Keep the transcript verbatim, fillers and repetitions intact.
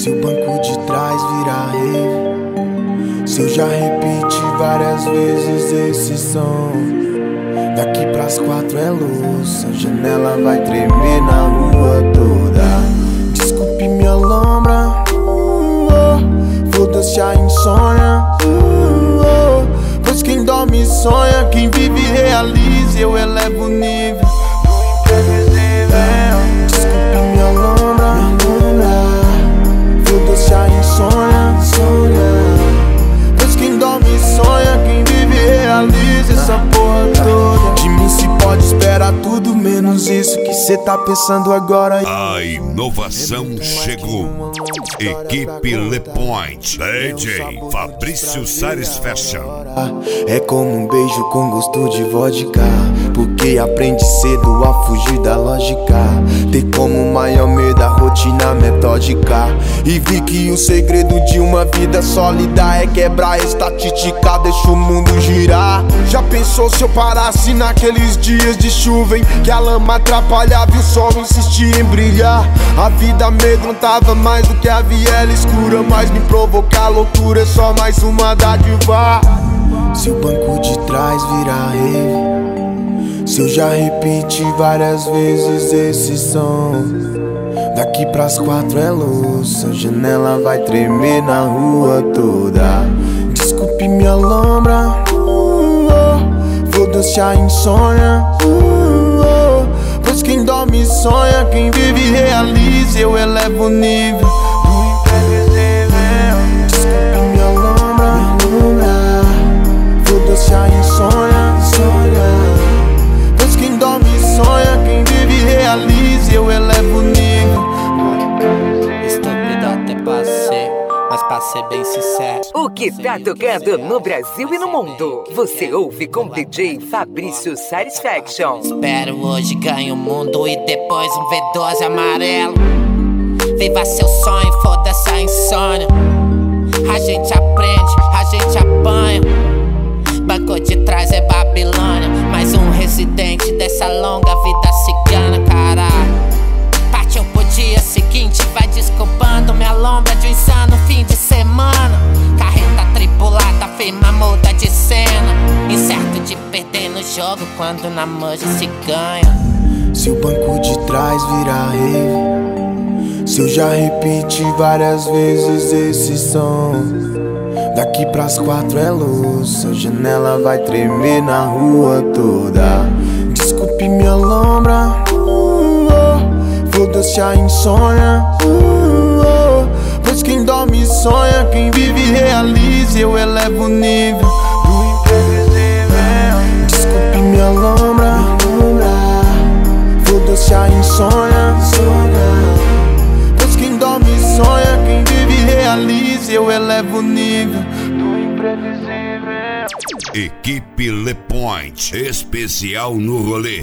Se o banco de trás virar rave, se eu já repeti várias vezes esse som, daqui pras quatro é luz, a janela vai tremer na rua toda. Desculpe minha lombra, uh, oh, foda-se a insônia, uh, oh, pois quem dorme sonha, quem vive realiza, eu elevo o nível do imprevisível. Desculpe minha lombra, foda-se a insônia, pois quem dorme sonha, quem vive realiza essa porra toda. De mim se pode esperar tudo menos isso que cê tá pensando agora. A inovação chegou. Equipe Le Point, D J Fabrício Sares Fashion. É como um beijo com gosto de vodka, porque aprende cedo a fugir da lógica. Ter como maior medo a rotina metódica, e vi que o segredo de uma vida sólida é quebrar a estatística, deixa o mundo girar. Já pensou se eu parasse naqueles dias de chuva em que a lama atrapalhava e o sol insistia em brilhar? A vida amedrontava mais do que a viela escura, mas me provocar loucura é só mais uma dádiva. Se o banco de trás virar rave, se eu já repeti várias vezes esse som, daqui pras quatro é luz, a janela vai tremer na rua toda. Desculpe minha lombra, uh, oh, foda-se a insônia, uh, oh, pois quem dorme sonha, quem vive realiza, eu elevo o nível do imprevisível. Desculpe minha lombra, foda-se a insônia, pois quem dorme sonha, quem vive realiza, eu elevo o nível. Estúpido até passei, mas pra ser bem sincero, o que tá tocando no Brasil e no mundo, você ouve com D J Fabrício Sares Fashion. Espero hoje ganhe o mundo e depois um V doze amarelo. Viva seu sonho, foda-se a insônia. A gente aprende, a gente apanha. Banco de trás é Babilônia, mais um residente dessa longa vida cigana, caralho. Partiu pro dia seguinte, vai desculpando minha lombra de um insano fim de semana. Carreta tripulada, firma muda de cena, incerto de perder no jogo quando na manja se ganha. Se o banco de trás virar rave, se eu já repeti várias vezes esse som, daqui pras quatro é luz, a janela vai tremer na rua toda. Desculpe minha lombra, uh, oh, foda-se a insônia, uh, oh, pois quem dorme sonha, quem vive realiza, eu elevo o nível do imprevisível. Desculpe minha lombra, foda-se a insônia, pois quem dorme sonha, quem vive realiza, eu elevo o nível do imprevisível. Equipe Le Point, especial no rolê.